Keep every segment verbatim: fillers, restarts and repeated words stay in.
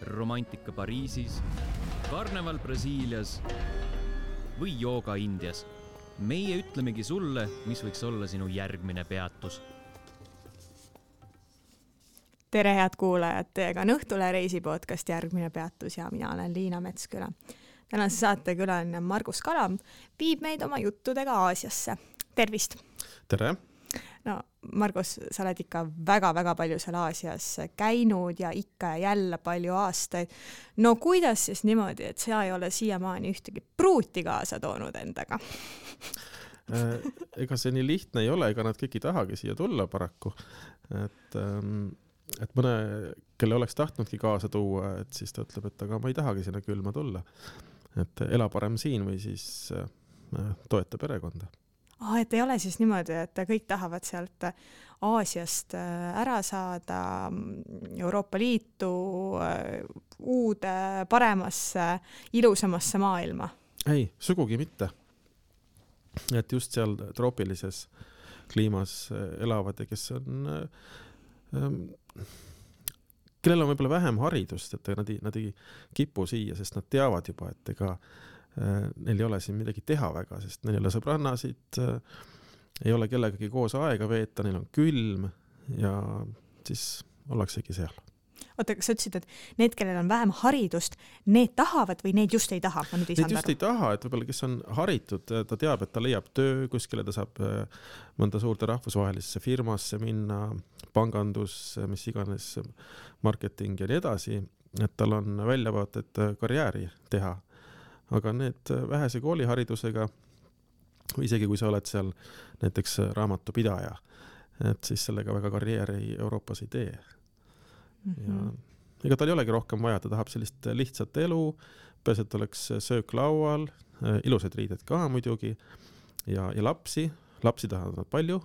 romantika Pariisis, karneval Brasiilias või jooga Indias. Meie ütlemegi sulle, mis võiks olla sinu järgmine peatus. Tere head kuulajad, teiega on Õhtule reisi podcast Järgmine peatus ja mina olen Liina Metsküla. Tänase saate külaline Margus Kalam viib meid oma juttudega Aasiasse. Tervist! Tere! No, Margus, sa oled ikka väga-väga palju seal Aasias käinud ja ikka ja jälle palju aastaid. No kuidas siis niimoodi, et sa ei ole siiamaani ühtegi pruuti kaasa toonud endaga? Ega see nii lihtne ei ole, ega nad kõik ei tahagi siia tulla paraku. Et, et mõne, kelle oleks tahtnudki kaasa tuua, et siis ta ütleb, et aga ma ei tahagi sinna külma tulla. Et ela parem siin või siis toeta perekonda. Ah, et ei ole siis niimoodi, et kõik tahavad sealt Aasiast ära saada Euroopa Liitu uude, paremasse, ilusamasse maailma? Ei, sugugi mitte. Et just seal troopilises kliimas elavad ja kes on, kellel on võib-olla vähem haridust, et nad ei, nad ei kipu siia, sest nad teavad juba, et ega neil ei ole siin midagi teha väga, sest neil ei ole sõbrannasid, ei ole kellegagi koos aega veeta, neil on külm ja siis ollaksegi seal. Oota, kas sa ütlesid, et need, kellel on vähem haridust, need tahavad või need just ei taha? Ma nüüd ei need just aru. Ei taha, et võib-olla kes on haritud, ta teab, et ta leiab töö kuskile, ta saab mõnda suurde rahvusvahelisse firmasse minna, pangandus, mis iganes, marketing ja nii edasi, et tal on väljavaated karjääri teha. Aga need vähese kooliharidusega, või isegi kui sa oled seal näiteks raamatupidaja, et siis sellega väga karjääri Euroopas ei tee. Ja ega tal ei olegi rohkem vaja, ta tahab sellist lihtsat elu, peas, et oleks söök laual, ilusad riided ka muidugi ja, ja lapsi, lapsi tahavad palju.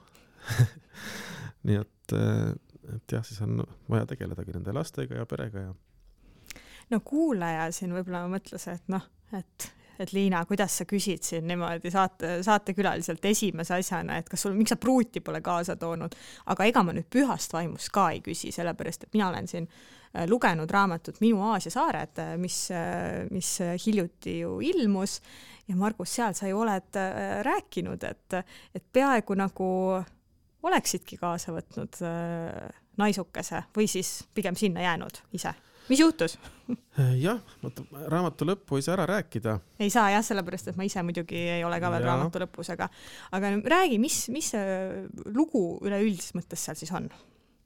Nii et, et jah, siis on vaja tegeledagi nende lastega ja perega. Ja... No kuulaja siin võib-olla mõtles, et noh, et, et Liina, kuidas sa küsid siin niimoodi saate, saate külaliselt esimese asjana, et kas sul, miks sa pruuti pole kaasa toonud, aga ega ma nüüd pühast vaimust ka ei küsi, sellepärast, et mina olen siin lugenud raamatut Minu Aasia saared, mis, mis hiljuti ju ilmus ja Margus, seal sa ju oled rääkinud, et, et peaaegu nagu oleksidki kaasa võtnud naisukese või siis pigem sinna jäänud ise. Mis juhtus? Jah, raamatu lõppu ei saa ära rääkida. Ei saa jah, sellepärast, et ma ise muidugi ei ole ka veel ja. Raamatu lõpus, aga, aga räägi, mis, mis lugu üleüldis mõttes seal siis on?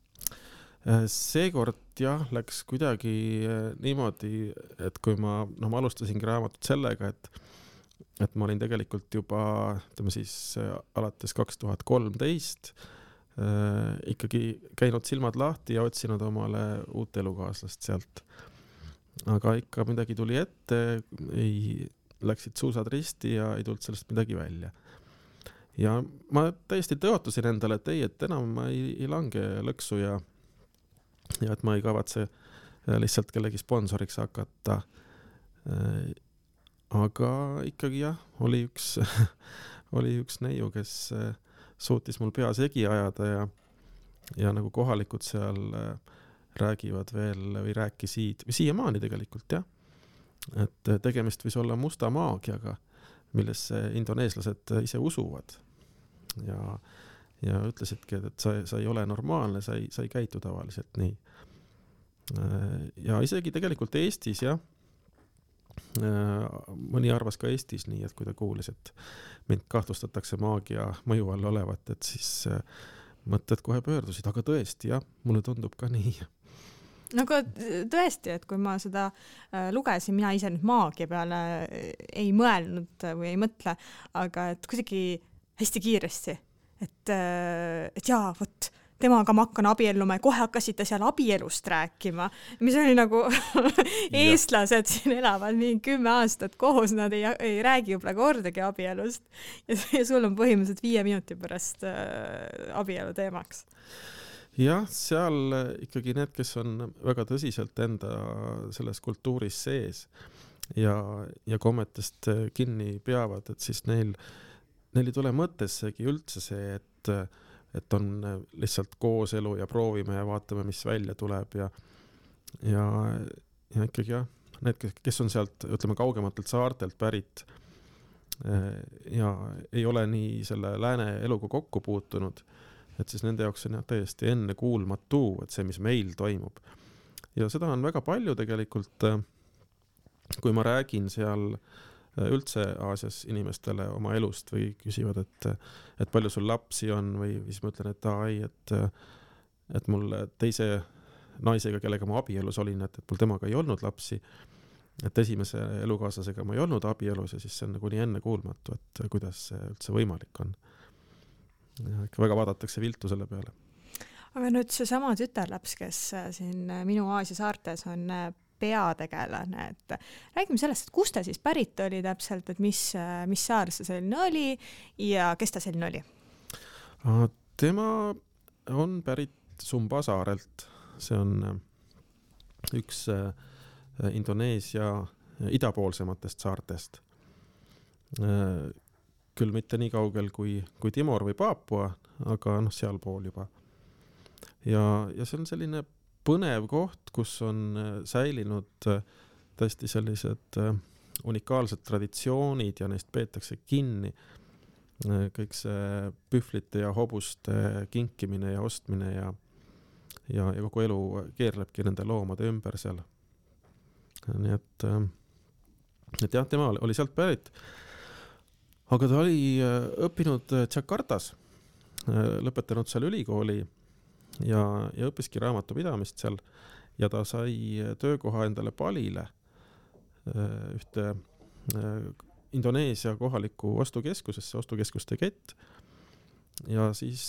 Seekord jah, läks kuidagi niimoodi, et kui ma, no ma alustasingi raamatut sellega, et, et ma olin tegelikult juba, ütleme siis alates kaks tuhat kolmteist Äh, ikkagi käinud silmad lahti ja otsinud omale uut elukaaslast sealt. Aga ikka midagi tuli ette, ei, läksid suusad risti ja ei tulnud sellest midagi välja. Ja ma täiesti tõotasin endale, et ei, et enam ma ei, ei lange lõksu ja, ja et ma ei kavatse lihtsalt kellegi sponsoriks hakata. Äh, aga ikkagi jah, oli üks, oli üks neiu, kes suutis mul pea segi ajada ja, ja nagu kohalikud seal räägivad veel või rääkisid, või siiamaani tegelikult jah, et tegemist võis olla musta maagiaga, millesse indoneeslased ise usuvad ja, ja ütlesidki, et sa, sa ei ole normaalne, sa ei, sa ei käitu tavaliselt nii. Ja isegi tegelikult Eestis jah, mõni arvas ka Eestis nii, et kui ta kuulis, et mind kahtlustatakse maagia mõju all olevat, et siis mõtted kohe pöördusid, aga tõesti jah, mulle tundub ka nii. No aga tõesti, et kui ma seda lugesin, mina ise nüüd maagia peale ei mõelnud või ei mõtle, aga et kuidagi hästi kiiresti, et, et jaa, võt, temaga ma hakkan abielluma ja kohe hakkasite seal abielust rääkima, mis oli nagu eestlased siin elavad mingi kümme aastat koos, nad ei, ei räägi juba kordagi abielust ja, ja sul on põhimõtteliselt viie minuti pärast äh, abielu teemaks. Jah, seal ikkagi need, kes on väga tõsiselt enda selles kultuuris sees ja, ja kommetest kinni peavad, et siis neil, neil ei tule mõttessegi üldse see, et et on lihtsalt kooselu ja proovime ja vaatame, mis välja tuleb ja, ja, ja ikkagi jah, need, kes on sealt, ütleme, kaugematelt saartelt pärit ja ei ole nii selle lääne eluga kokku puutunud, et siis nende jaoks on jah täiesti enne kuulmatu, et see, mis meil toimub. Ja seda on väga palju tegelikult, kui ma räägin seal üldse Aasias inimestele oma elust või küsivad, et, et palju sul lapsi on või siis ma ütlen, et ai, et, et mul teise naisega, kellega ma abielus olin, et, et mul temaga ei olnud lapsi, et esimese elukaaslasega ma ei olnud abielus ja siis see on nagu nii enne kuulmatu, et kuidas see üldse võimalik on. Ja ikka väga vaadatakse viltu selle peale. Aga nüüd see sama tütarlaps, kes siin minu Aasia saartes on peategelane, et räägime sellest, et kust ta siis pärit oli täpselt, et mis, mis saar see selline oli ja kes ta selline oli? Tema on pärit Sumba saarelt. See on üks Indoneesia idapoolsematest saartest. Küll mitte nii kaugel kui, kui Timor või Paapua, aga noh, seal pool juba. Ja, ja see on selline põnev koht, kus on säilinud tõesti sellised unikaalsed traditsioonid ja neist peetakse kinni. Kõik see pühvlite ja hobuste kinkimine ja ostmine ja, ja, ja kogu elu keerlebki nende loomade ümber seal. Nii et, et jah, tema oli sealt pärit. Aga ta oli õppinud Jakartas, lõpetanud seal ülikooli ja, ja õppiski raamatupidamist seal ja ta sai töökoha endale Balile ühte Indoneesia kohaliku ostukeskusesse, ostukeskuste kett ja siis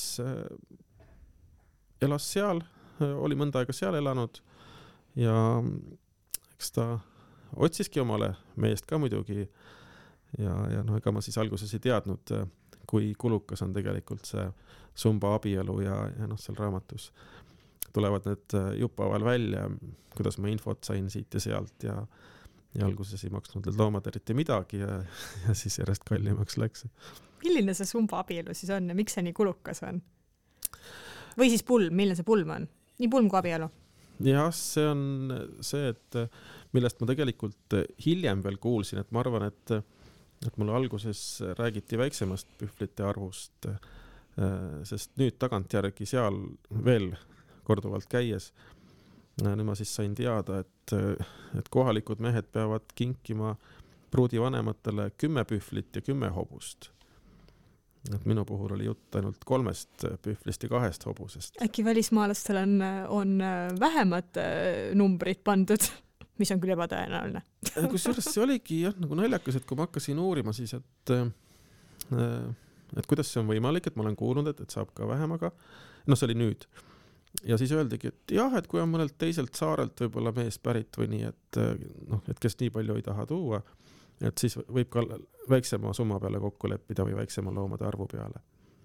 elas seal, oli mõnda aega seal elanud ja eks ta otsiski omale meest ka muidugi ja, ja noh, ega ma siis alguses ei teadnud, kui kulukas on tegelikult see Sumba abielu ja, ja noh, seal raamatus tulevad need jupaval välja, kuidas ma infot sain siit ja sealt ja, ja alguses ei maksnud need loomad eriti midagi ja, ja siis järjest kallimaks läks. Milline see Sumba abielu siis on ja miks see nii kulukas on? Või siis pulm, milline see pulm on? Nii pulm kui abielu? Jah, see on see, et millest ma tegelikult hiljem veel kuulsin, et ma arvan, et et mulle alguses räägiti väiksemast pühvlite arvust, sest nüüd tagantjärgi seal veel korduvalt käies, nüüd ma siis sain teada, et, et kohalikud mehed peavad kinkima pruudi vanematele kümme pühvlit ja kümme hobust. Et minu puhul oli jutt ainult kolmest pühvlist ja kahest hobusest. Äkki välismaalastel on, on vähemad numbrid pandud? Mis on küll ebatõenäoline. Kusjuures see oligi jah, nagu naljakas, et kui ma hakkasin uurima siis, et, et kuidas see on võimalik, et ma olen kuulnud, et, et saab ka vähem, aga no see oli nüüd. Ja siis öeldigi, et jah, et kui on mõnelt teiselt saarelt võib-olla mees pärit või nii, et, noh, et kes nii palju ei taha tuua, et siis võib ka väiksema summa peale kokku leppida või väiksema loomade arvu peale.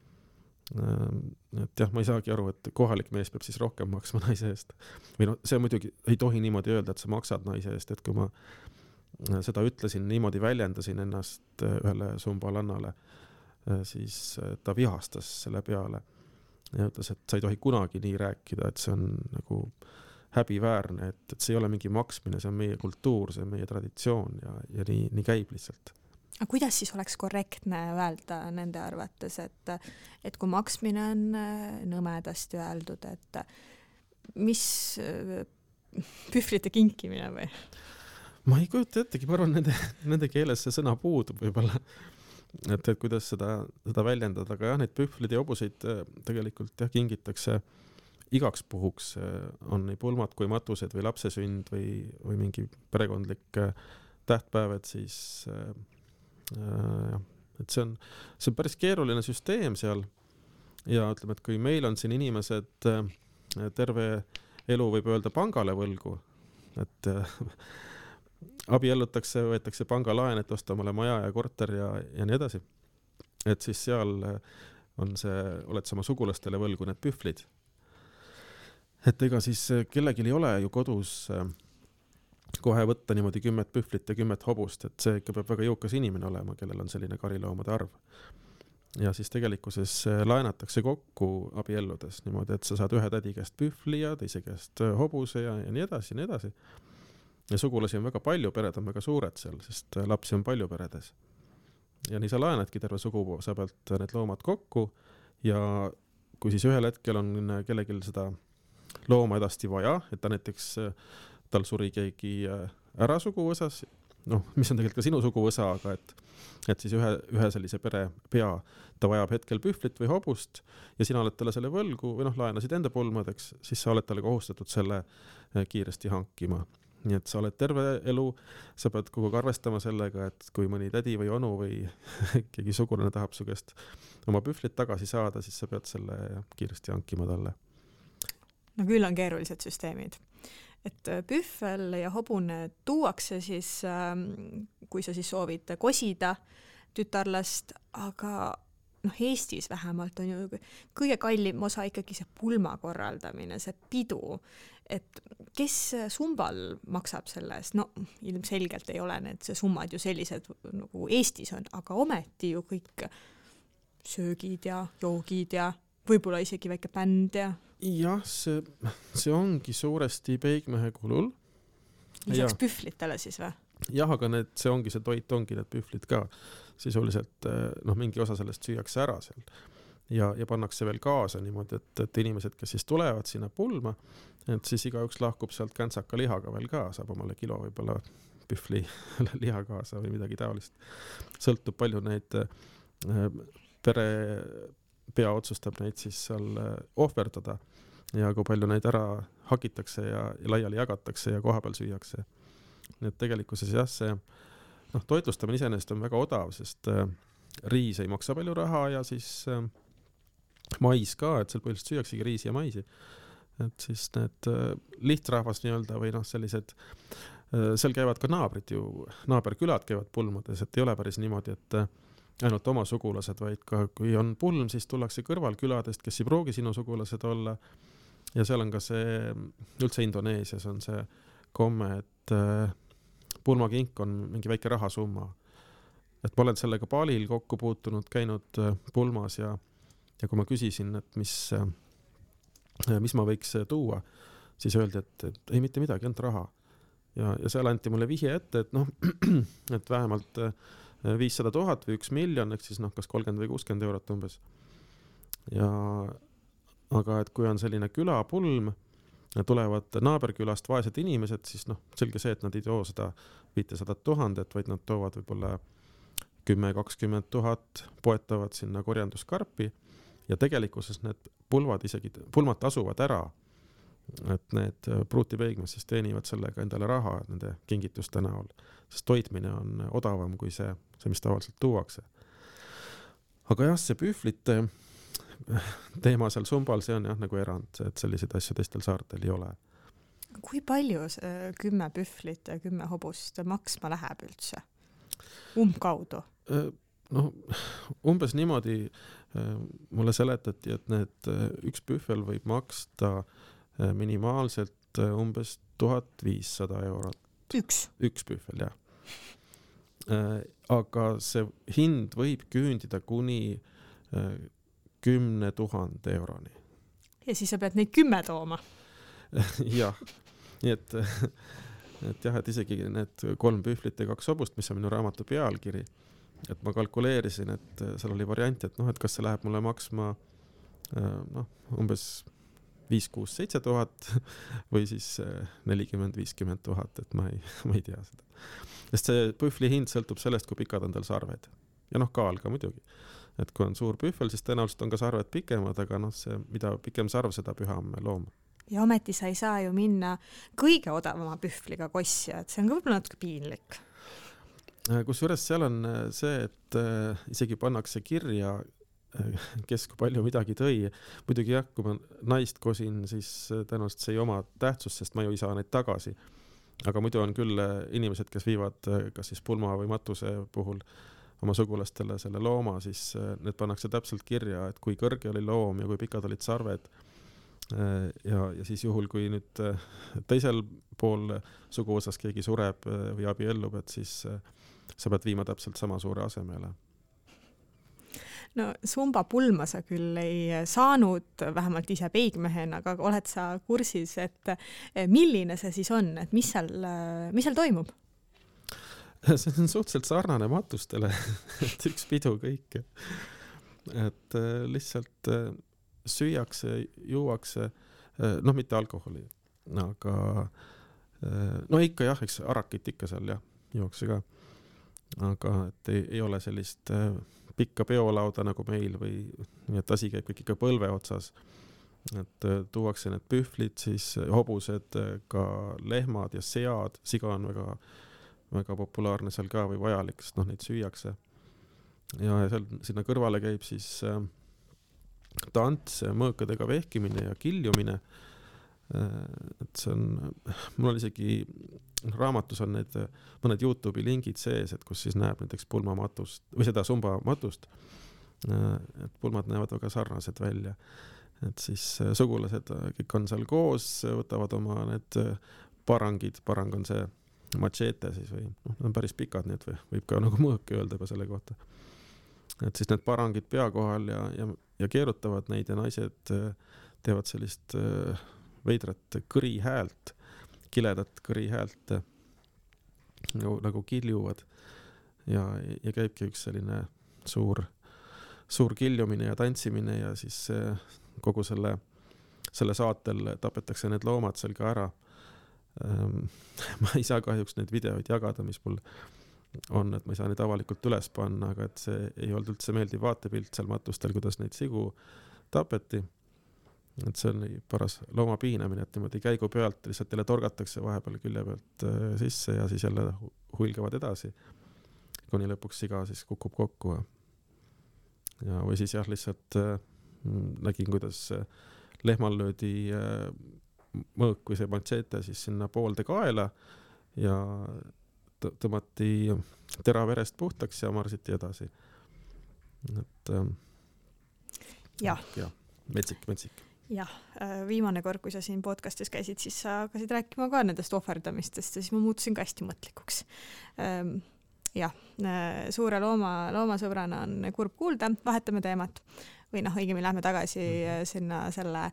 Et jah, ma ei saagi aru, et kohalik mees peab siis rohkem maksma naise eest. Või no see muidugi ei tohi niimoodi öelda, et sa maksad naise eest, et kui ma seda ütlesin, niimoodi väljendasin ennast ühele Sumbalannale, siis ta vihastas selle peale ja ütles, et sa ei tohi kunagi nii rääkida, et see on nagu häbiväärne, et, et see ei ole mingi maksmine, see on meie kultuur, see on meie traditsioon ja, ja nii, nii käib lihtsalt. Aga kuidas siis oleks korrektne öelda nende arvates, et, et kui maksmine on nõmedasti öeldud, et mis pühvlite kinkimine või? Ma ei kujuta ettegi, ma arvan, nende, nende keeles see sõna puudub võib-olla, et, et kuidas seda, seda väljendada, aga jah, neid pühvlid ja hobuseid tegelikult jah, kingitakse igaks puhuks, on nii pulmad kui matused või lapsesünd või, või mingi perekondlik tähtpäev, et siis Ja, et see on, see on päris keeruline süsteem seal ja ütleme, et kui meil on siin inimesed terve elu võib öelda pangale võlgu, et abiellutakse, võetakse pangalaen, et osta omale maja ja korter ja, ja nii edasi, et siis seal on see, oled sama sugulastele võlgu need pühvlid, et ega siis kellelgi ei ole ju kodus kohe võtta niimoodi kümmet pühvlit ja kümmet hobust, et see ikka peab väga jõukas inimene olema, kellel on selline kariloomade arv. Ja siis tegelikkuses laenatakse kokku abielludes niimoodi, et sa saad ühe tädi käest pühvli ja teise käest hobuse ja, ja nii edasi, nii edasi. ja sugulasi on väga palju, pered on väga suured seal, sest lapsi on palju peredes. Ja nii sa laenadki terve suguvõsa pealt need loomad kokku ja kui siis ühel hetkel on kellegil seda looma edasti vaja, et ta näiteks, tal suri keegi ära suguvõsas, noh, mis on tegelikult ka sinu suguvõsa, aga et, et siis ühe, ühe sellise pere pea, ta vajab hetkel pühvlit või hobust ja sina oled talle selle võlgu või noh, laenasid enda pulmadeks, siis sa oled talle kohustatud selle kiiresti hankima. Nii et sa oled terve elu, sa pead kogu aeg arvestama sellega, et kui mõni tädi või onu või keegi sugulane tahab su käest oma pühvlit tagasi saada, siis sa pead selle kiiresti hankima talle. No küll on keerulised süsteemid. Et pühvel ja hobune tuuakse siis, kui sa siis soovid kosida tütarlast, aga noh, Eestis vähemalt on ju kõige kallim osa ikkagi see pulma korraldamine, see pidu, et kes sumbal maksab selle eest? No ilmselgelt ei ole need summad ju sellised nagu Eestis on, aga ometi ju kõik söögid ja joogid ja võib-olla isegi väike bänd ja jah, see, see ongi suuresti peigmehe kulul. Lisaks ja. Pühvlitele siis või? Jah, aga need, see ongi see toit, ongi need pühvlid ka. Sisuliselt noh, mingi osa sellest süüakse ära seal ja, ja pannakse veel kaasa niimoodi, et, et inimesed, kes siis tulevad sinna pulma, et siis igaüks lahkub sealt käntsaka lihaga veel ka, saab omale kilo võib-olla pühvli liha kaasa või midagi taolist. Sõltub palju neid pere pea otsustab neid siis seal ohverdada ja kui palju neid ära hakitakse ja, ja laiali jagatakse ja koha peal süüakse. Nii et tegelikkuses jah, see noh, toitlustamine iseenesest on väga odav, sest äh, riis ei maksa palju raha ja siis äh, mais ka, et seal põhiliselt süüaksegi riisi ja maisi. Et siis need äh, lihtrahvas nii-öelda või noh, sellised, äh, seal käivad ka naabrid ju, naaberkülad käivad pulmades, et ei ole päris niimoodi, et äh, ainult oma sugulased, vaid ka kui on pulm, siis tullakse kõrvalküladest, kes ei pruugi sinu sugulased olla. Ja seal on ka see, üldse Indoneesias on see komme, et äh, pulmakink on mingi väike rahasumma. Et ma olen sellega Balil kokku puutunud, käinud äh, pulmas ja, ja kui ma küsisin, et mis, äh, mis ma võiks tuua, siis öeldi, et, et ei mitte midagi, ainult raha. Ja, ja seal anti mulle vihje ette, et noh, et vähemalt äh, viissada tuhat või üks miljon, ehk siis noh, kas kolmkümmend või kuuskümmend eurot umbes. Ja, aga et kui on selline külapulm, tulevad naaberkülast vaesed inimesed, siis noh, selge see, et nad ei too seda viissada tuhandet, vaid nad toovad võib-olla kümme kakskümmend tuhat, poetavad sinna korjanduskarpi ja tegelikkuses need pulvad isegi, pulmad tasuvad ära, et need pruutipeigmed siis teenivad sellega endale raha nende kingituste näol, sest toitmine on odavam kui see, see mis tavaliselt tuuakse. Aga jah, see pühvlite teema seal sumbal, see on jah nagu erand, et selliseid asju teistel saartel ei ole. Kui palju see kümme pühvlit ja kümme hobust maksma läheb üldse? Umbkaudu? No, umbes niimoodi mulle seletati, et need üks pühvel võib maksta minimaalselt umbes tuhat viissada eurot. Üks? Üks pühvel, jah. Aga see hind võib küündida kuni kümne tuhande euroni. Ja siis sa pead neid kümme tooma? jah, nii et, et jah, et isegi need kolm pühvlit ja kaks hobust, mis on minu raamatu pealkiri, et ma kalkuleerisin, et seal oli variant, et noh, et kas see läheb mulle maksma noh, umbes viis, kuus, seitse tuhat või siis nelikümmend, viiskümmend tuhat, et ma ei, ma ei tea seda. Sest see pühvli hind sõltub sellest, kui pikad on tal sarved. Ja noh, kaal ka muidugi. Et kui on suur pühvel, siis tõenäoliselt on ka sarved pikemad, aga noh, see, mida pikem sarv, seda püham loom. Ja ometi sa ei saa ju minna kõige odavama pühvliga kossi, et see on ka võib-olla natuke piinlik. Kusjuures seal on see, et isegi pannakse kirja, kes kui palju midagi tõi. Muidugi jah, kui ma naist kosin, siis tõenäoliselt see ei oma tähtsust, sest ma ju ei saa neid tagasi. Aga muidu on küll inimesed, kes viivad kas siis pulma või matuse puhul oma sugulastele selle looma, siis need pannakse täpselt kirja, et kui kõrge oli loom ja kui pikad olid sarved. Ja, ja siis juhul, kui nüüd teisel pool suguosas keegi sureb või abiellub, et siis sa pead viima täpselt sama suure asemele. no Zumba pulma sa küll ei saanud, vähemalt ise peigmehena, aga oled sa kursis, et milline see siis on, et mis seal, mis seal toimub? See on suhteliselt sarnane matustele, et üks pidu kõik. Et lihtsalt süüakse, juuakse, noh mitte alkoholi, aga no ikka jah, eks arakit ikka seal jah, juuakse ka. Aga et ei, ei ole sellist pikka peolauda nagu meil või nii, et asi käib kõik ikka põlve otsas. Et tuuakse need pühvlid, siis hobused, ka lehmad ja sead, siga on väga, väga populaarne seal ka või vajalik, sest noh, neid süüakse. Ja seal sinna kõrvale käib siis tants, mõõkadega vehkimine ja kiljumine. Et see on, mul on isegi raamatus on need mõned YouTube'i lingid sees, et kus siis näeb näiteks pulmamatust või seda Zumba matust, et pulmad näevad väga sarnased välja, et siis sugulased kõik on seal koos, võtavad oma need parangid, parang on see machete siis või noh, need on päris pikad, nii et võib ka nagu mõõki öelda juba selle kohta, et siis need parangid pea kohal ja, ja, ja keerutavad neid ja naised teevad sellist veidrat kõri häält, kiledat kõri häält nagu, nagu kiljuvad ja, ja käibki üks selline suur, suur kiljumine ja tantsimine ja siis kogu selle, selle saatel tapetakse need loomad seal ka ära. Ma ei saa kahjuks neid videoid jagada, mis mul on, et ma ei saa neid avalikult üles panna, aga et see ei olnud üldse meeldiv vaatepilt seal matustel, kuidas neid sigu tapeti. Et see on paras looma piinamine, et niimoodi käigu pealt lihtsalt jälle torgatakse vahepeal külje pealt sisse ja siis jälle huilgavad edasi, kuni lõpuks siga siis kukub kokku. Ja, või siis jah, lihtsalt nägin, kuidas lehmal löödi mõõk või see machete siis sinna poolde kaela ja tõmmati tera verest puhtaks ja marsiti edasi. Et jah, ja, metsik, metsik. Jah, viimane kord, kui sa siin podcastis käisid, siis sa hakkasid rääkima ka nendest ohverdamistest ja siis ma muutusin ka hästi mõtlikuks. Jah, suure looma, loomasõbrana on kurb kuulda, vahetame teemat või noh, õigemi lähme tagasi sinna selle,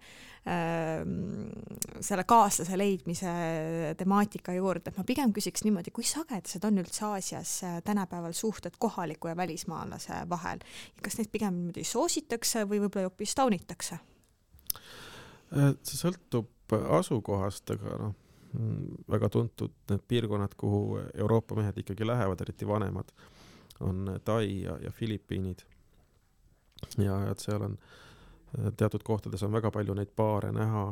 selle kaaslase leidmise temaatika juurde. Ma pigem küsiks niimoodi, kui sagedased on üldse Aasias tänapäeval suhted kohaliku ja välismaalase vahel? Kas neid pigem niimoodi soositakse või võib-olla hoopis taunitakse? See sõltub asukohast, aga no, väga tuntud need piirkonnad, kuhu Euroopa mehed ikkagi lähevad, eriti vanemad, on Tai ja, ja Filipiinid. Ja et seal on teatud kohtades on väga palju neid paare näha.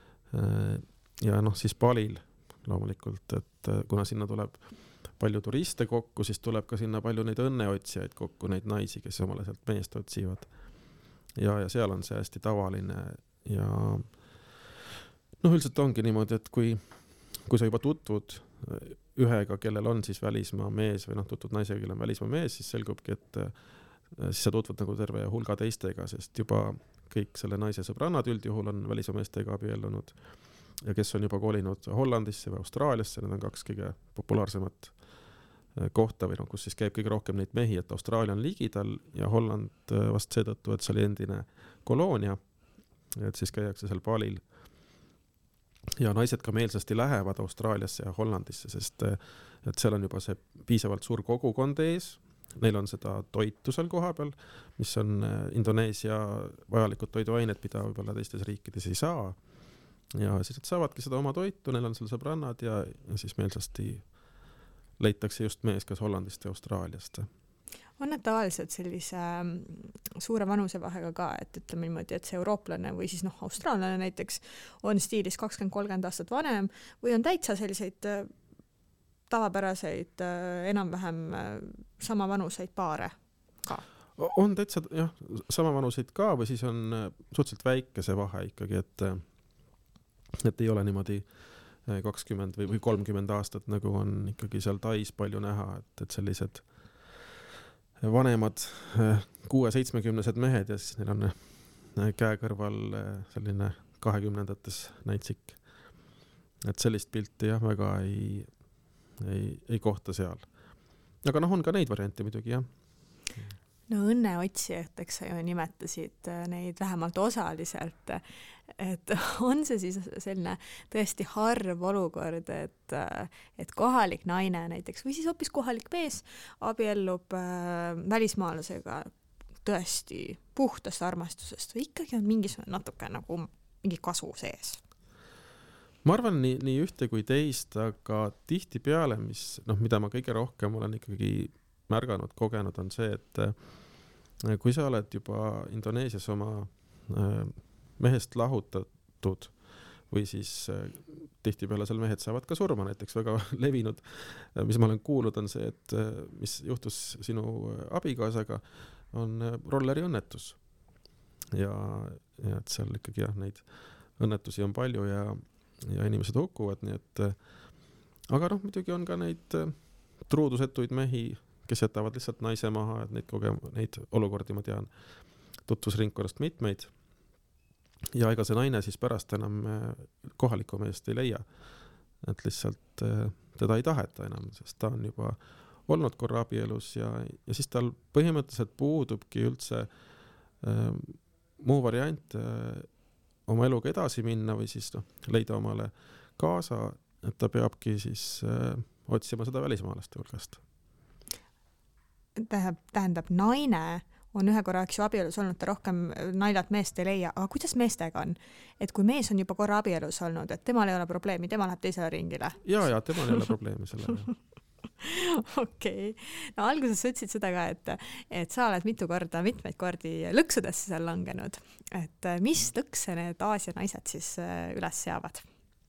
Ja noh, siis Balil loomulikult, et kuna sinna tuleb palju turiste kokku, siis tuleb ka sinna palju neid õnneotsijaid kokku, neid naisi, kes omale sealt meest otsivad. Ja, ja seal on see hästi tavaline. Ja noh, üldiselt ongi niimoodi, et kui, kui sa juba tutvud ühega, kellel on siis välismaa mees või noh, tutvud naisega, kellel on välismaa mees, siis selgubki, et siis sa tutvud nagu terve hulga teistega, sest juba kõik selle naise sõbrannad üldjuhul on välismaa meestega abiellunud ja kes on juba kolinud Hollandisse või Austraaliasse, need on kaks kõige populaarsemat kohta või noh, kus siis käib kõige rohkem neid mehi, et Austraalia on ligidal ja Holland vast seetõttu, et see oli endine koloonia, et siis käiakse seal Balil. Ja naised ka meelsasti lähevad Austraaliasse ja Hollandisse, sest et seal on juba see piisavalt suur kogukond ees. Neil on seda toitu seal koha peal, mis on Indoneesia vajalikud toiduained, mida võib-olla teistes riikides ei saa. Ja siis nad saavadki seda oma toitu, neil on seal sõbrannad ja, ja siis meelsasti leitakse just mees kas Hollandist ja Austraaliast. On need tavaliselt sellise suure vanusevahega ka, et ütleme niimoodi, et see eurooplane või siis noh, austraallane näiteks on stiilis kakskümmend kolmkümmend aastat vanem või on täitsa selliseid tavapäraseid enam-vähem sama vanuseid paare ka? On täitsa jah, sama vanuseid ka või siis on suhteliselt väike see vahe ikkagi, et, et ei ole niimoodi kakskümmend või kolmkümmend aastat, nagu on ikkagi seal Tais palju näha, et, et sellised vanemad kuue-seitsmekümnesed mehed ja siis neil on käe kõrval selline kahekümnendates näitsik. Et sellist pilti jah, väga ei, ei, ei kohta seal. Aga noh, on ka neid variante muidugi, jah. no õnneotsijateks sa ju nimetasid neid vähemalt osaliselt, et on see siis selline tõesti harv olukord, et, et kohalik naine näiteks või siis hoopis kohalik mees abiellub äh, välismaalasega tõesti puhtast armastusest või ikkagi on mingisugune natuke nagu mingi kasu sees? Ma arvan nii, nii ühte kui teist, aga tihtipeale, mis, noh, mida ma kõige rohkem olen ikkagi märganud, kogenud, on see, et kui sa oled juba Indoneesias oma mehest lahutatud või siis tihtipeale seal mehed saavad ka surma, näiteks väga levinud, mis ma olen kuulnud, on see, et mis juhtus sinu abikaasaga, on rolleri õnnetus. Ja, ja et seal ikkagi jah, neid õnnetusi on palju ja, ja inimesed hukkuvad, nii et aga noh, muidugi on ka neid truudusetuid mehi, kes jätavad lihtsalt naise maha, et neid kogem-, neid olukordi ma tean tutvusringkonnast mitmeid. Ja ega see naine siis pärast enam kohaliku meest ei leia, et lihtsalt teda ei taheta enam, sest ta on juba olnud korra abielus ja, ja siis tal põhimõtteliselt puudubki üldse äh, muu variant äh, oma eluga edasi minna või siis noh, leida omale kaasa, et ta peabki siis äh, otsima seda välismaalaste hulgast. Tähendab, naine on ühe korra eks ju abielus olnud, ta rohkem naljat meest ei leia, aga kuidas meestega on? Et kui mees on juba korra abielus olnud, et temal ei ole probleemi, tema läheb teisele ringile? Ja, ja, temal ei ole probleemi sellega. Okei. Okay. No alguses sa ütlesid seda ka, et, et sa oled mitu korda, mitmeid kordi lõksudesse seal langenud. Et mis lõkse need Aasia naised siis üles seavad?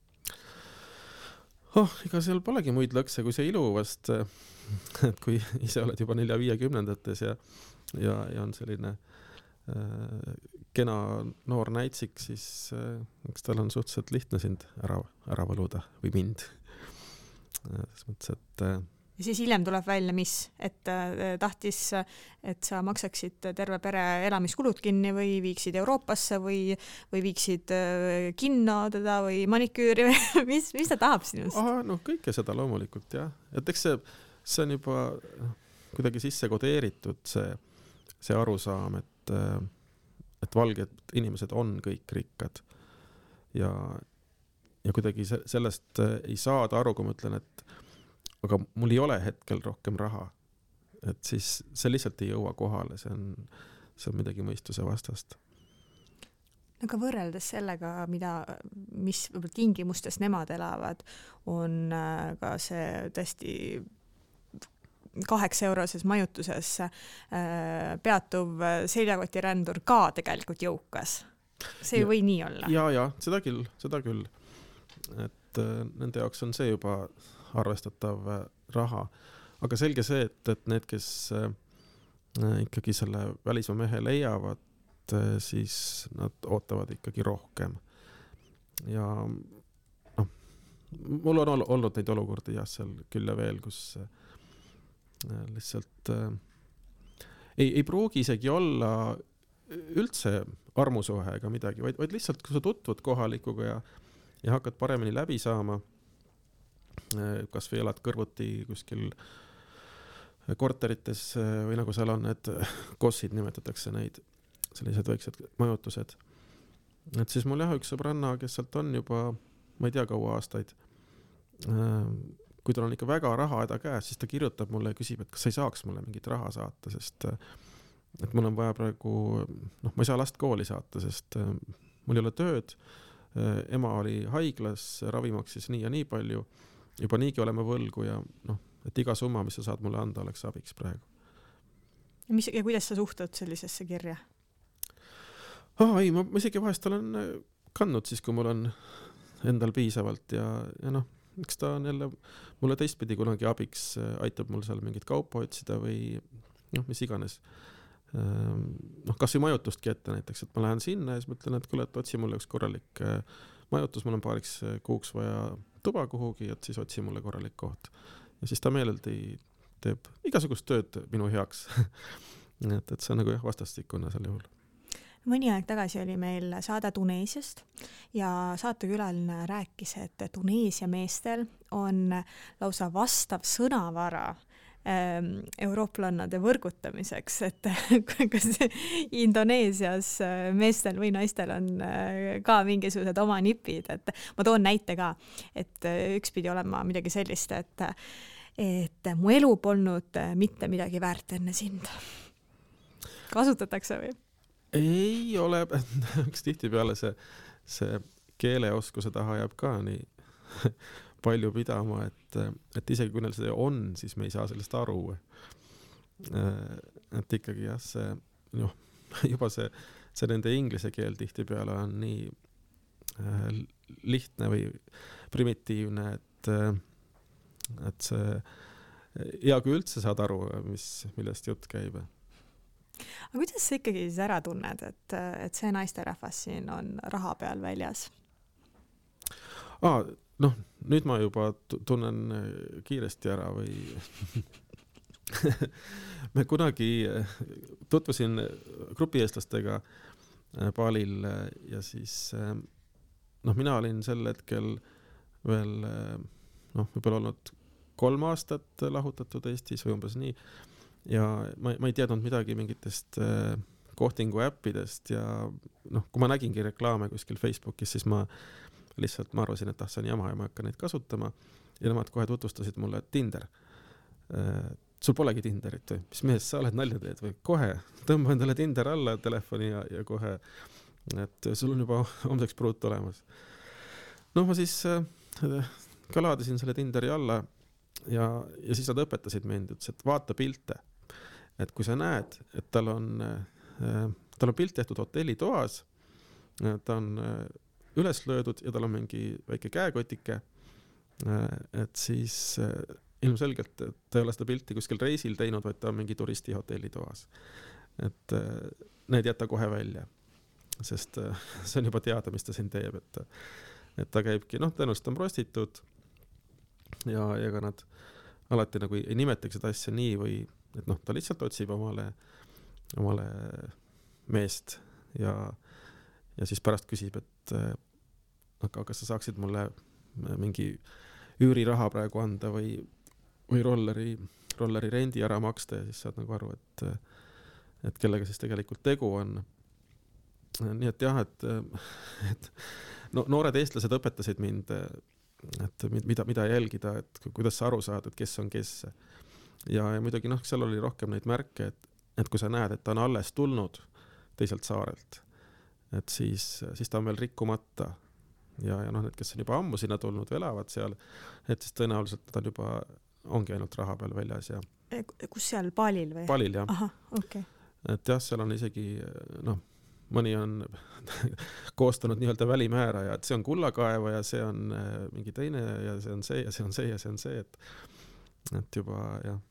Oh, ega seal polegi muid lõkse kui see ilu vast, et kui ise oled juba nelja viiekümnendates ja, ja, ja on selline äh, kena noor näitsik, siis äh, eks tal on suhteliselt lihtne sind ära, ära valuda või mind. Selles mõttes, et äh, ja siis hiljem tuleb välja, mis, et tahtis, et sa maksaksid terve pere elamiskulud kinni või viiksid Euroopasse või, või viiksid kinno teda või maniküüri või mis, mis ta tahab sinust? Aha, no kõike seda loomulikult, jah. Et eks see, see on juba kuidagi sisse kodeeritud see, see arusaam, et, et valged inimesed on kõik rikkad ja, ja kuidagi sellest ei saada aru, kui ma ütlen, et aga mul ei ole hetkel rohkem raha, et siis see lihtsalt ei jõua kohale, see on, see on midagi mõistuse vastast. Aga võrreldes sellega, mida, mis tingimustes nemad elavad, on ka see tõesti kaheksa euroses majutuses peatuv seljakotirändur ka tegelikult jõukas. See ei või nii olla. Ja, ja, seda küll, seda küll. Et nende jaoks on see juba arvestatav raha. Aga selge see, et, et need, kes äh, ikkagi selle välismaa mehe leiavad, äh, siis nad ootavad ikkagi rohkem. Ja noh, mul on olnud neid olukordi jah, seal küll ja veel, kus äh, lihtsalt äh, ei, ei pruugi isegi olla üldse armusuhe ega midagi, vaid, vaid lihtsalt, kui sa tutvud kohalikuga ja, ja hakkad paremini läbi saama, kas või elad kõrvuti kuskil korterites või nagu seal on need kossid, nimetatakse neid, sellised väiksed majutused. Et siis mul jah, üks sõbranna, kes sealt on juba, ma ei tea kaua aastaid, kui tal on ikka väga raha häda käes, siis ta kirjutab mulle ja küsib, et kas sa ei saaks mulle mingit raha saata, sest et mul on vaja praegu, noh, ma ei saa last kooli saata, sest mul ei ole tööd, ema oli haiglas, ravi maksis nii ja nii palju, juba niigi oleme võlgu ja noh, et iga summa, mis sa saad mulle anda, oleks abiks praegu. Ja, mis, ja kuidas sa suhtud sellisesse kirja? Ah, ei, ma, ma isegi vahest olen kandnud siis, kui mul on endal piisavalt ja, ja noh, eks ta on jälle mulle teistpidi kunagi abiks, aitab mul seal mingit kaupa otsida või noh, mis iganes. Noh, kas või majutustki ette näiteks, et ma lähen sinna ja siis mõtlen, et kuule, et otsi mulle üks korralik majutus, mul on paariks kuuks vaja tuba kuhugi, et siis otsi mulle korralik koht. Ja siis ta meeleldi teeb igasugust tööd minu heaks. et, et see on nagu jah, vastastikune seal juhul. Mõni aeg tagasi oli meil saade Tuneesiast ja saatekülaline rääkis, et Tuneesia meestel on lausa vastav sõnavara eurooplannade võrgutamiseks, et kas Indoneesias meestel või naistel on ka mingisugused oma nipid, et ma toon näite ka, et üks pidi olema midagi sellist, et, et mu elu polnud mitte midagi väärt enne sind. Kasutatakse või? Ei ole, üks tihtipeale see, see keeleoskuse taha jääb ka nii palju pidama, et, et isegi kui neil see on, siis me ei saa sellest aru. Et ikkagi jah, see, noh, juba see, see nende inglise keel tihtipeale on nii lihtne või primitiivne, et, et see, ja kui üldse saad aru, mis, millest jutt käib. Aga kuidas sa ikkagi siis ära tunned, et, et see naisterahvas siin on raha peal väljas? Aa, noh, nüüd ma juba tunnen kiiresti ära või me kunagi tutvusin grupi eestlastega Balil ja siis noh, mina olin sel hetkel veel noh, võib-olla olnud kolm aastat lahutatud Eestis või umbes nii ja ma, ma ei teadnud midagi mingitest kohtingu äppidest ja noh, kui ma nägingi reklaame kuskil Facebookis, siis ma lihtsalt ma arvasin, et ah, see on jama ja ma hakkan neid kasutama ja nemad kohe tutvustasid mulle Tinder. Sul polegi Tinderit või? Mis mees, sa oled nalja teed või? Kohe tõmba endale Tinder alla telefoni ja, ja kohe, et sul on juba homseks pruut olemas. No ma siis äh, ka laadisin selle Tinderi alla ja, ja siis nad õpetasid mind, et vaata pilte. Et kui sa näed, et tal on, äh, tal on pilt tehtud hotellitoas, ta on äh, üles löödud ja tal on mingi väike käekotike, et siis ilmselgelt ta ei ole seda pilti kuskil reisil teinud, vaid ta on mingi turisti hotellitoas. Et need jätta kohe välja, sest see on juba teada, mis ta siin teeb, et, et ta käibki, noh, tõenäoliselt on prostitud ja, ja ka nad alati nagu ei nimetagi seda asja nii või, et noh, ta lihtsalt otsib omale, omale meest ja ja siis pärast küsib, et aga kas sa saaksid mulle mingi üüriraha praegu anda või, või rolleri, rolleri rendi ära maksta ja siis saad nagu aru, et, et kellega siis tegelikult tegu on. Nii et jah, et, et no, noored eestlased õpetasid mind, et mida, mida jälgida, et kuidas sa aru saad, et kes on kes. Ja, ja muidugi noh, seal oli rohkem neid märke, et, et kui sa näed, et ta on alles tulnud teiselt saarelt, et siis, siis ta on veel rikkumata ja, ja noh, need, kes on juba ammu sinna tulnud või elavad seal, et siis tõenäoliselt ta on juba, ongi ainult raha peal väljas ja kus seal Balil või? Balil, jah. Aha, okei. Okay. Et jah, seal on isegi, noh, mõni on koostanud nii-öelda välimääraja, et see on kullakaeva ja see on mingi teine ja see on see ja see on see ja see on see, et, et juba jah,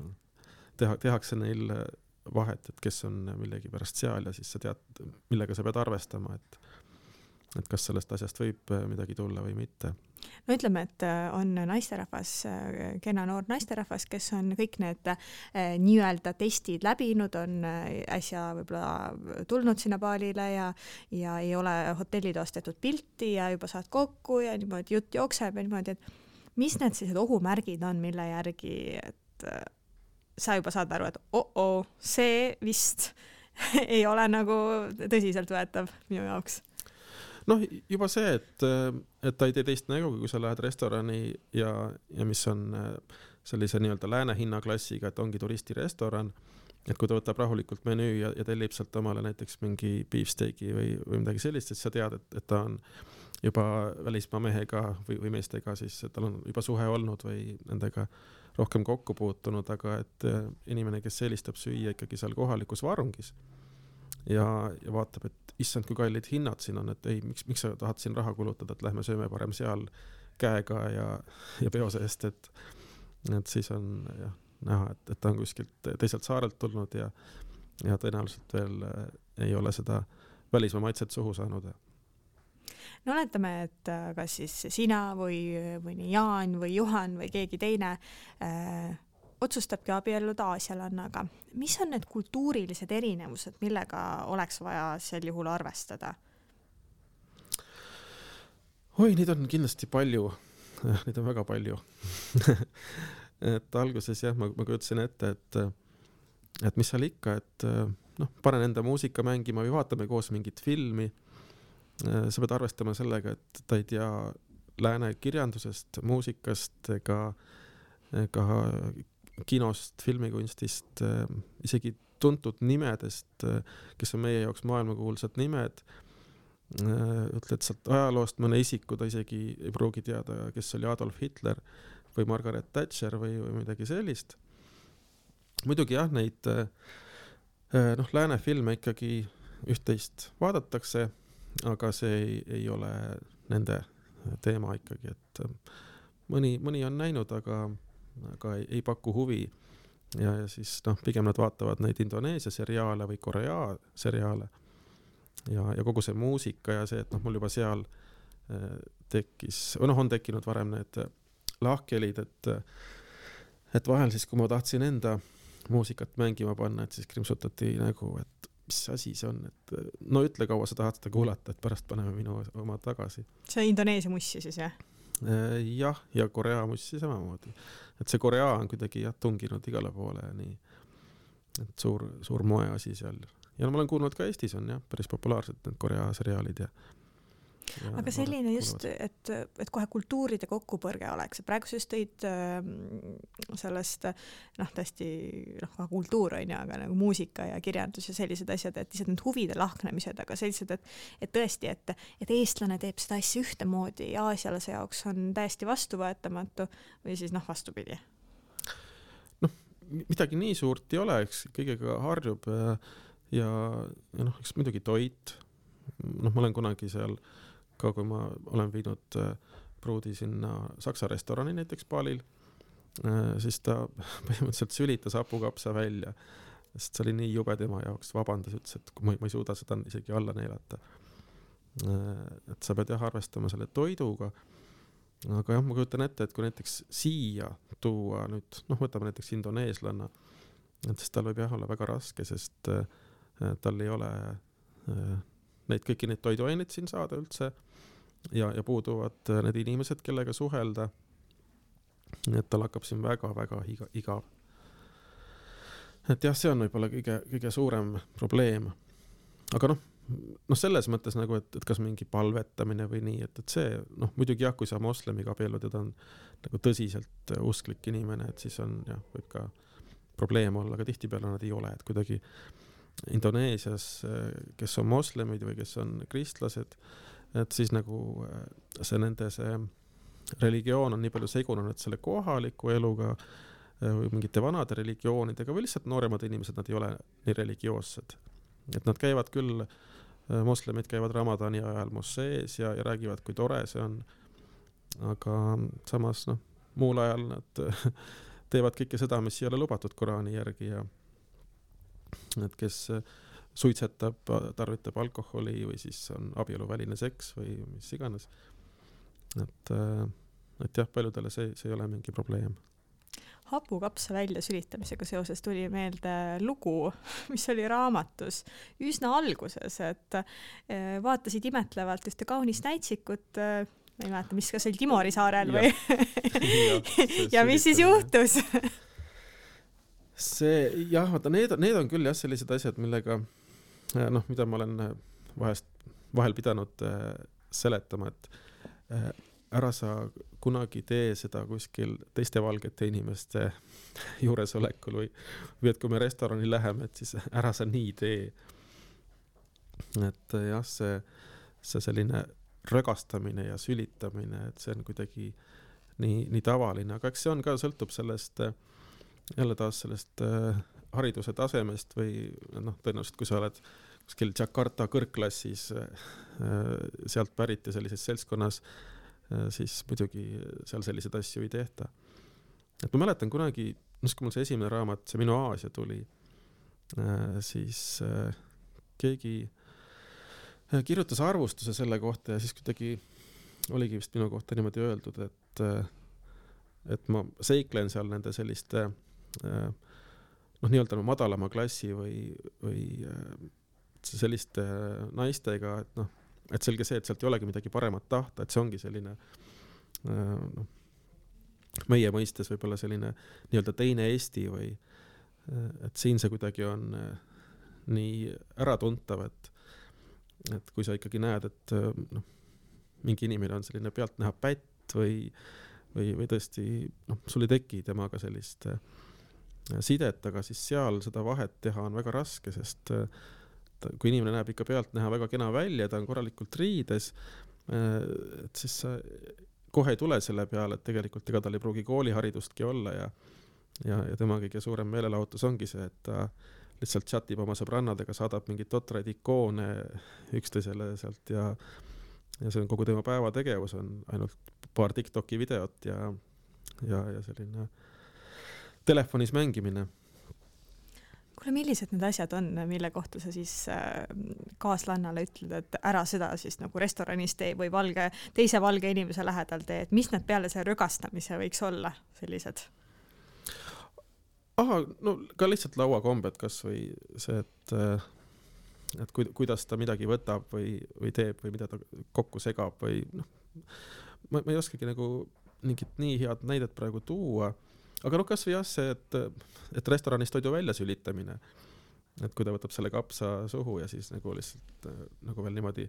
teha, tehakse neil vahet, et kes on millegi pärast seal ja siis sa tead, millega sa pead arvestama, et, et kas sellest asjast võib midagi tulla või mitte. No ütleme, et on naisterahvas, kena noor naisterahvas, kes on kõik need eh, nii-öelda testid läbinud, on äsja võib-olla tulnud sinna Balile ja, ja ei ole hotellitoas tehtud pilti ja juba saad kokku ja niimoodi jutt jookseb ja niimoodi, et mis need sellised ohumärgid on, mille järgi, et sa juba saad aru, et oh-oh, see vist ei ole nagu tõsiselt võetav minu jaoks. Noh, juba see, et, et ta ei tee teist nägu, kui sa lähed restorani ja, ja mis on sellise nii-öelda lääne hinnaklassiga, et ongi turistirestoran, et kui ta võtab rahulikult menüü ja, ja tellib sealt omale näiteks mingi beefsteaki või, või midagi sellist, et sa tead, et, et ta on juba välismaa mehega või, või meestega, siis tal on juba suhe olnud või nendega rohkem kokku puutunud, aga et inimene, kes eelistab süüa ikkagi seal kohalikus varungis ja, ja vaatab, et issand, kui kallid hinnad siin on, et ei, miks, miks sa tahad siin raha kulutada, et lähme sööme parem seal käega ja, ja peo seest, et, et siis on jah, näha, et, et ta on kuskilt teiselt saarelt tulnud ja, ja tõenäoliselt veel ei ole seda välismaa maitset suhu saanud. No oletame, et kas siis sina või, või nii Jaan või Juhan või keegi teine äh, otsustabki abielluda aasialannaga. Mis on need kultuurilised erinevused, millega oleks vaja sel juhul arvestada? Oi, neid on kindlasti palju. Neid on väga palju. et alguses jah, ma, ma kujutasin ette, et, et mis seal ikka, et noh, panen enda muusika mängima või vaatame koos mingit filmi. Sa pead arvestama sellega, et ta ei tea lääne kirjandusest, muusikast ega, ega kinost, filmikunstist, isegi tuntud nimedest, kes on meie jaoks maailmakuulsad nimed. Ütled sealt ajaloost mõne isiku, ta isegi ei pruugi teada, kes oli Adolf Hitler või Margaret Thatcher või, või midagi sellist. Muidugi jah, neid noh, lääne filme ikkagi üht-teist vaadatakse, aga see ei, ei ole nende teema ikkagi, et mõni, mõni on näinud, aga, aga ei, ei paku huvi ja, ja siis noh, pigem nad vaatavad neid Indoneesia seriaale või Korea seriaale ja, ja kogu see muusika ja see, et noh, mul juba seal tekkis, või noh, on tekkinud varem need lahkhelid, et, et vahel siis, kui ma tahtsin enda muusikat mängima panna, et siis krimpsutati nägu, et mis asi see on, et no ütle, kaua sa tahad seda kuulata, et pärast paneme minu oma tagasi. See Indoneesia mussi siis, jah? Jah, ja Korea mussi samamoodi. Et see Korea on kuidagi jah, tunginud igale poole, nii et suur, suur moe asi seal. Ja no, ma olen kuulnud ka Eestis on jah, päris populaarsed need Korea seriaalid ja Ja, aga selline just, et, et kohe kultuuride kokkupõrge oleks, et praegu just tõid äh, sellest, noh, tõesti, noh, ka kultuur on ja, aga nagu muusika ja kirjandus ja sellised asjad, et lihtsalt need huvide lahknemised, aga sellised, et, et tõesti, et, et eestlane teeb seda asja ühtemoodi ja aasialase jaoks on täiesti vastuvõetamatu või siis noh, vastupidi. Noh, midagi nii suurt ei ole, eks kõigega harjub ja, ja, ja noh, eks muidugi toit, noh, ma olen kunagi seal ka kui ma olen viinud pruudi sinna saksa restorani näiteks Balil, siis ta põhimõtteliselt sülitas hapukapsa välja, sest see oli nii jube tema jaoks, vabandas, ütles, et ma ei suuda seda isegi alla neelata. Et sa pead jah arvestama selle toiduga, aga jah, ma kujutan ette, et kui näiteks siia tuua nüüd, noh, võtame näiteks indoneeslanna, et siis tal võib jah olla väga raske, sest tal ei ole neid kõiki neid toiduaineid siin saada üldse ja, ja puuduvad need inimesed, kellega suhelda. Et tal hakkab siin väga-väga iga, igav. Et jah, see on võib-olla kõige, kõige suurem probleem. Aga noh, noh selles mõttes nagu, et, et kas mingi palvetamine või nii, et, et see, noh muidugi jah, kui sa moslemiga abiellud ja ta on nagu tõsiselt usklik inimene, et siis on jah, võib ka probleem olla, aga tihtipeale nad ei ole, et kuidagi Indoneesias, kes on moslemid või kes on kristlased, et siis nagu see nende see religioon on nii palju segunenud selle kohaliku eluga või mingite vanade religioonidega või lihtsalt nooremad inimesed, nad ei ole nii religioossed. Et nad käivad küll, moslemid käivad Ramadani ajal mossees ja, ja räägivad, kui tore see on, aga samas noh, muul ajal nad teevad kõike seda, mis ei ole lubatud Koraani järgi ja et kes suitsetab, tarvitab alkoholi või siis on abieluväline seks või mis iganes. Et, et jah, paljudele see, see ei ole mingi probleem. Hapukapsa välja sülitamisega seoses tuli meelde lugu, mis oli raamatus üsna alguses, et vaatasid imetlevalt ühte kaunist näitsikut, ma ei mäleta, mis kas oli Timori saarel või ja, ja mis siis juhtus? See, jah, vaata, need, need on küll jah sellised asjad, millega, noh, mida ma olen vahest, vahel pidanud seletama, et ära sa kunagi tee seda kuskil teiste valgete inimeste juuresolekul või, või et kui me restorani läheme, et siis ära sa nii tee. Et jah, see, see selline rögastamine ja sülitamine, et see on kuidagi nii, nii tavaline, aga eks see on ka, sõltub sellest jälle taas sellest äh, hariduse tasemest või noh, tõenäoliselt kui sa oled kuskil Jakarta kõrgklassis äh, sealt pärit ja sellises seltskonnas, äh, siis muidugi seal selliseid asju ei tehta. Et ma mäletan kunagi, noh, kui mul see esimene raamat, see Minu Aasia tuli, äh, siis äh, keegi äh, kirjutas arvustuse selle kohta ja siis kuidagi oligi vist minu kohta niimoodi öeldud, et äh, et ma seiklen seal nende selliste noh, nii-öelda madalama klassi või, või selliste naistega, et noh, et selge see, et sealt ei olegi midagi paremat tahta, et see ongi selline noh, meie mõistes võib-olla selline nii-öelda teine Eesti või et siin see kuidagi on nii äratuntav, et, et kui sa ikkagi näed, et noh, mingi inimene on selline pealtnäha pätt või, või, või tõesti noh, sul ei teki temaga sellist sidet, aga siis seal seda vahet teha on väga raske, sest ta, kui inimene näeb ikka pealtnäha väga kena välja, ta on korralikult riides, et siis sa kohe ei tule selle peale, et tegelikult ega tal ei pruugi kooliharidustki olla ja Ja, ja tema kõige suurem meelelahutus ongi see, et ta lihtsalt chatib oma sõbrannadega, saadab mingit totraid ikoone üksteisele sealt ja, ja see on kogu tema päevategevus on ainult paar TikToki videot ja, ja, ja selline telefonis mängimine. Kuule, millised need asjad on, mille kohta sa siis kaaslannale ütled, et ära seda siis nagu restoranis tee või valge, teise valge inimese lähedal tee, et mis need peale see rögastamise võiks olla sellised? Aha, no ka lihtsalt lauakombed kas või see, et, et kuidas ta midagi võtab või, või teeb või mida ta kokku segab või noh, ma, ma ei oskagi nagu mingit nii head näidet praegu tuua, aga noh, kas või jah see, et, et restoranis toidu välja sülitamine, et kui ta võtab selle kapsa suhu ja siis nagu lihtsalt nagu veel niimoodi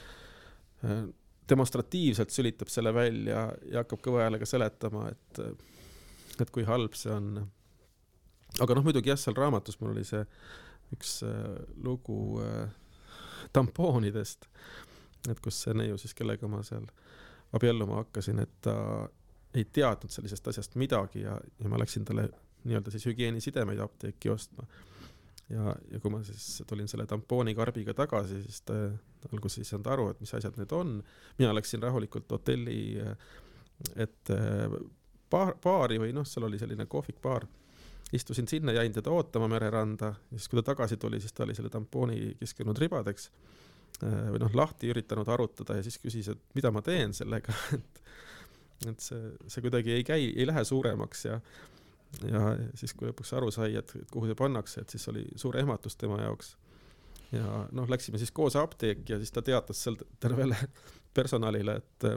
demonstratiivselt sülitab selle välja ja hakkab kõva häälega seletama, et, et kui halb see on. Aga noh, muidugi jah, seal raamatus mul oli see üks äh, lugu äh, tampoonidest, et kus see neiu siis, kellega ma seal abielluma hakkasin, et ta ei teadnud sellisest asjast midagi ja, ja ma läksin talle nii-öelda siis hügieenisidemeid apteeki ostma. Ja, ja kui ma siis tulin selle tampoonikarbiga tagasi, siis ta alguses ei saanud aru, et mis asjad need on. Mina läksin rahulikult hotelli et baar, baari või noh, seal oli selline kohvikbaar. Istusin sinna, jäin teda ootama mereranda ja siis kui ta tagasi tuli, siis ta oli selle tampooni kiskenud ribadeks või noh, lahti üritanud arutada ja siis küsis, et mida ma teen sellega, et, et see, see kuidagi ei käi, ei lähe suuremaks ja, ja siis kui lõpuks aru sai, et kuhu see pannakse, et siis oli suur ehmatus tema jaoks ja noh, läksime siis koos apteeki ja siis ta teatas seal tervele personalile, et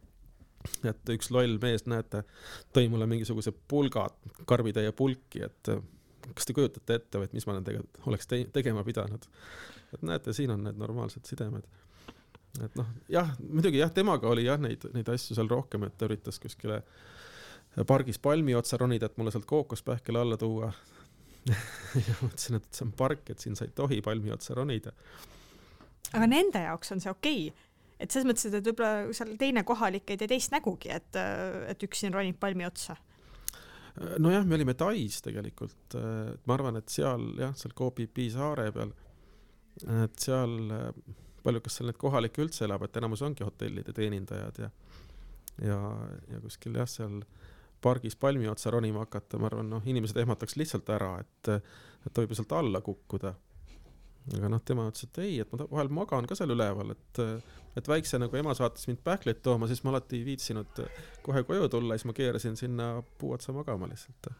et üks loll mees, näete, tõi mulle mingisuguse pulga, karbitäie pulki, et kas te kujutate ette või et mis ma nendega oleks te tegema pidanud. Et näete, siin on need normaalsed sidemed. Et noh, jah, muidugi jah, temaga oli jah, neid, neid asju seal rohkem, et ta üritas kuskile pargis palmi otsa ronida, et mulle sealt kookospähkele alla tuua. ja mõtlesin, et see on park, et siin sa ei tohi palmi otsa ronida. Aga nende jaoks on see okei. Et selles mõttes, et võib-olla seal teine kohalik ei tee teist nägugi, et, et üks siin ronib palmi otsa. No jah, me olime Tais tegelikult. Ma arvan, et seal, jah, seal Koopi Piisaare peal, et seal palju, kas seal need kohalikke üldse elab, et enamus ongi hotellide teenindajad ja, ja, ja kuskil jah, seal pargis palmi otsa ronima hakata, ma arvan, noh, inimesed ehmataks lihtsalt ära, et, et ta võib sealt alla kukkuda. Aga noh, tema ütles, et ei, et ma vahel magan ka seal üleval, et, et väikse nagu ema saatis mind pähkleid tooma, siis ma alati viitsinud kohe koju tulla, siis ma keerasin sinna puu otsa magama lihtsalt.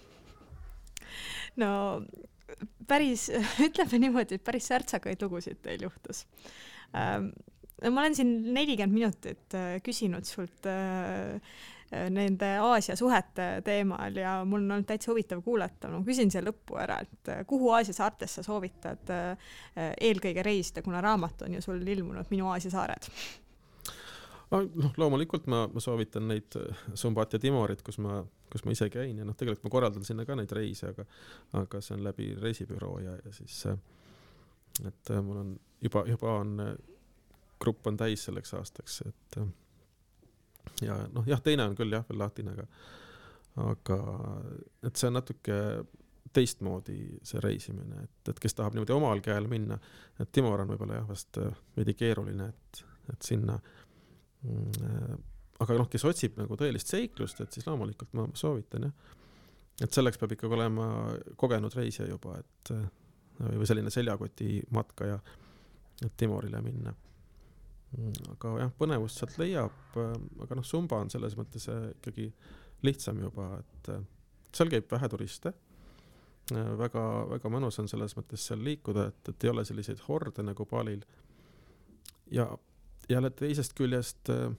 No päris, ütleme niimoodi, et päris särtsakaid lugusid teil juhtus. Ähm, ma olen siin nelikümmend minutit küsinud sult äh, nende Aasia suhete teemal ja mul on olnud täitsa huvitav kuulata. Ma küsin siia lõppu ära, et kuhu Aasia saartes sa soovitad eelkõige reisida, kuna raamat on ju sul ilmunud Minu Aasia saared? No, loomulikult ma, ma soovitan neid Sumbat ja Timorit, kus ma, kus ma ise käin ja noh, tegelikult ma korraldan sinna ka neid reise, aga, aga see on läbi reisibüroo ja, ja siis et mul on juba, juba on grupp on täis selleks aastaks, et ja noh, jah, teine on küll jah, veel lahtine, aga, aga et see on natuke teistmoodi see reisimine, et, et kes tahab niimoodi omal käel minna, et Timor on võib-olla jah, vast veidi keeruline, et, et sinna mm, aga noh, kes otsib nagu tõelist seiklust, et siis loomulikult ma soovitan jah, et selleks peab ikka olema kogenud reisija juba, et või selline seljakoti matka ja et Timorile minna. Aga jah, põnevust sealt leiab, aga noh, Sumba on selles mõttes ikkagi lihtsam juba, et seal käib vähe turiste, väga, väga mõnus on selles mõttes seal liikuda, et, et ei ole selliseid horde nagu Balil ja jälle teisest küljest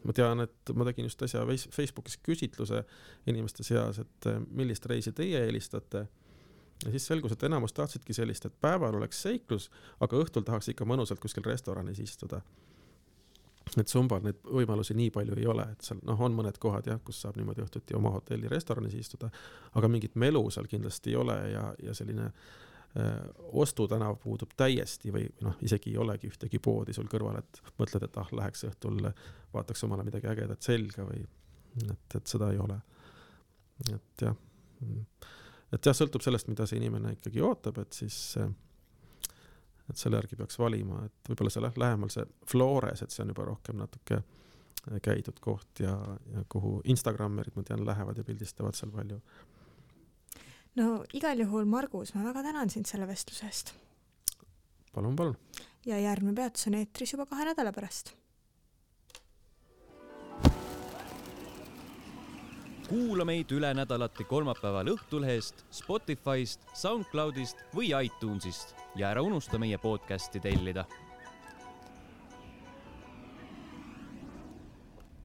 ma tean, et ma tegin just asja Facebookis küsitluse inimeste seas, et millist reisi teie eelistate. Ja siis selgus, et enamus tahtsidki sellist, et päeval oleks seiklus, aga õhtul tahaks ikka mõnusalt kuskil restoranis istuda. Et Sumbal neid võimalusi nii palju ei ole, et seal noh, on mõned kohad jah, kus saab niimoodi õhtuti oma hotelli restoranis istuda, aga mingit melu seal kindlasti ei ole ja, ja selline äh, ostutänav puudub täiesti või noh, isegi ei olegi ühtegi poodi sul kõrval, et mõtled, et ah, läheks õhtul, vaataks omale midagi ägedat selga või et, et seda ei ole. Et jah, et jah, sõltub sellest, mida see inimene ikkagi ootab, et siis et selle järgi peaks valima, et võib-olla see lähemal see Flores, et see on juba rohkem natuke käidud koht ja, ja kuhu Instagrammerid, ma tean, lähevad ja pildistavad seal palju. No igal juhul, Margus, ma väga tänan sind selle vestlusest. Palun, palun. Ja järgmine peatus on eetris juba kahe nädala pärast. Kuula meid üle nädalati kolmapäeval Õhtulehest, Spotify'st, SoundCloud'ist või iTunes'ist ja ära unusta meie podcasti tellida.